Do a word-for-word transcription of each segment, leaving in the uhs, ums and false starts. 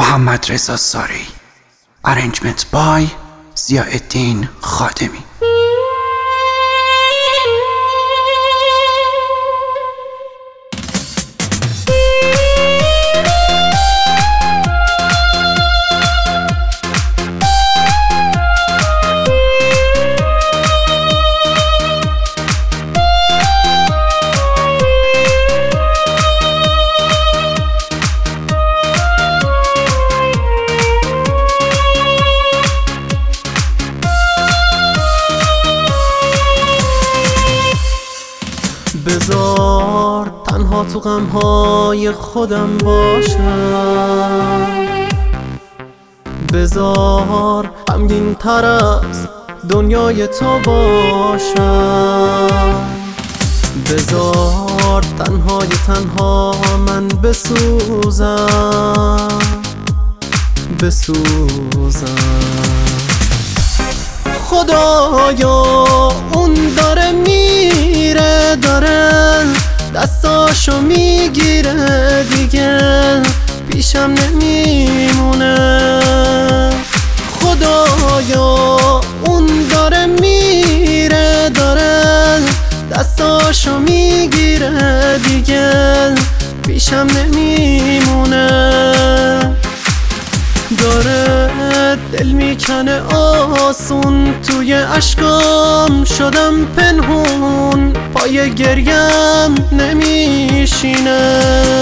محمد رضا ساری. Arrangement by ضیاءالدین خادمی. بذار تنها تو غمهای خودم باشم، بذار غمگین تر از دنیای تو باشم، بذار تنهای تنها من بسوزم بسوزم. خدایا اون داره میره، داره دستاشو میگیره، دیگه پیشم نمیمونه. خدایا اون داره میره، داره دستاشو میگیره، دیگه پیشم نمیمونه. داره دل میکنه آسون، توی اشکام شدم پنهون، پای گریم نمیشینه.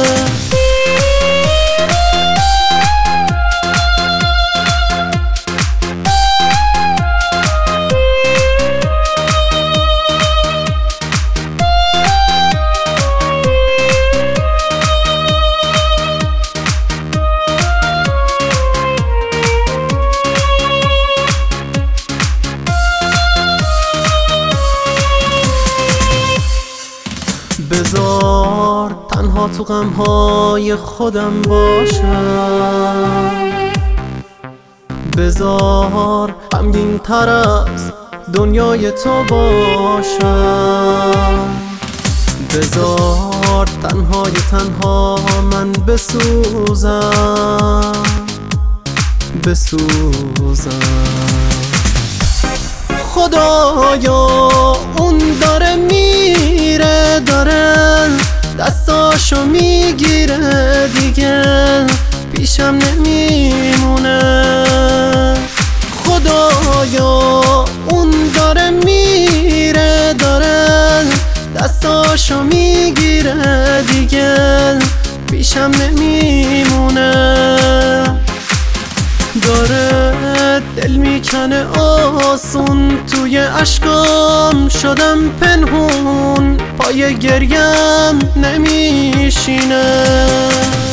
بذار تنها تو غمهای خودم باشم، بذار غمگین تر از دنیای تو باشم، بذار تنهای تنها من بسوزم بسوزم. خدایا اون داره میره، داره دستاشو میگیره، دیگه پیشم نمیمونه. خدایا اون داره میره، داره دستاشو میگیره، دیگه پیشم نمیمونه. داره دل میکنه آسون، توی اشکام شدم پنهون، پای گریم نمیشینه.